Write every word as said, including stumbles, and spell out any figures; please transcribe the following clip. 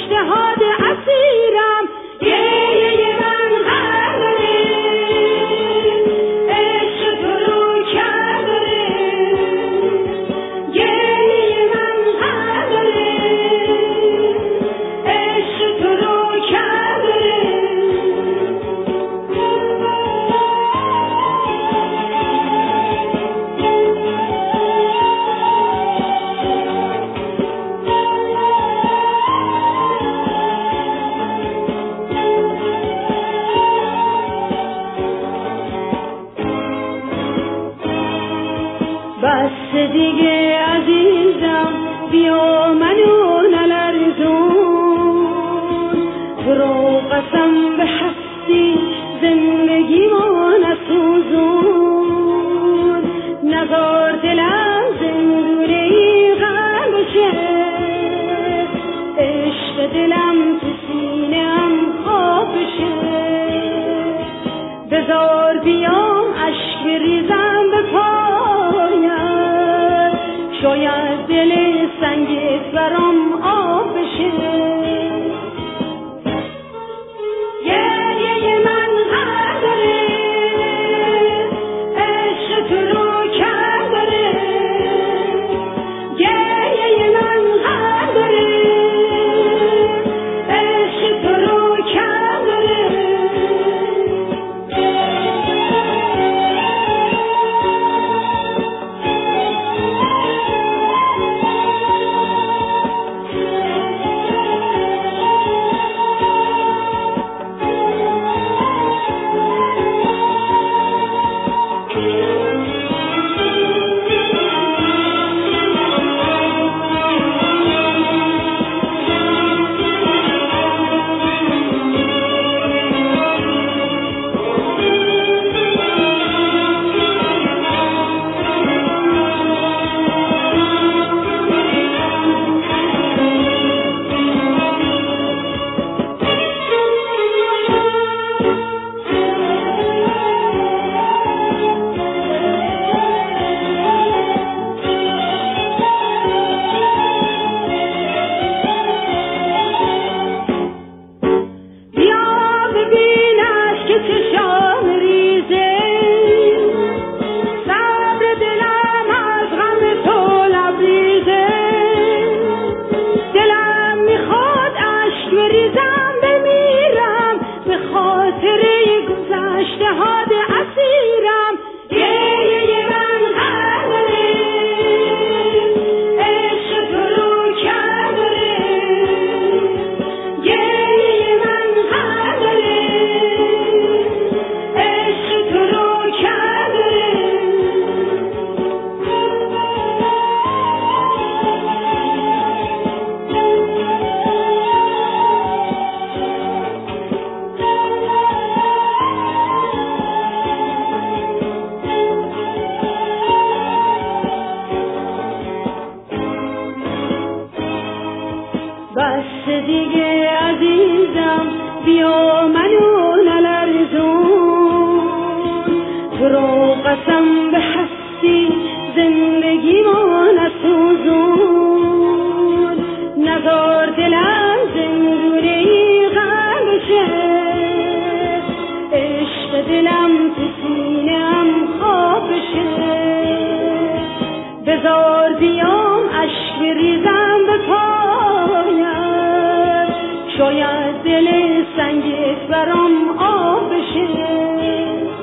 بس دیگه عزیزم بیا منو نلرزون، برو قسم به هستی زندگی ما نسوزون، نزار دلم زندونه غم بشه، عشق دلم تو سینه‌ام خواب بشه، بذار بیام اشک بریزم به پایم، شاید دل سنگت برام آب بشه. گریه من غم داره، عشق تو رو کم داره، گریه من غم داره، عشق تو رو کم داره. بس دیگه عزیزم بیا منو نلرزون، برو قسم به هستی زندگی ما نسوزون، نزار دلم زندونه غم بشه، عشق دلم تو سینه‌ام خواب بشه، بذار بیام اشک بریزم به پایم، شاید دل سنگت برام آب بشه.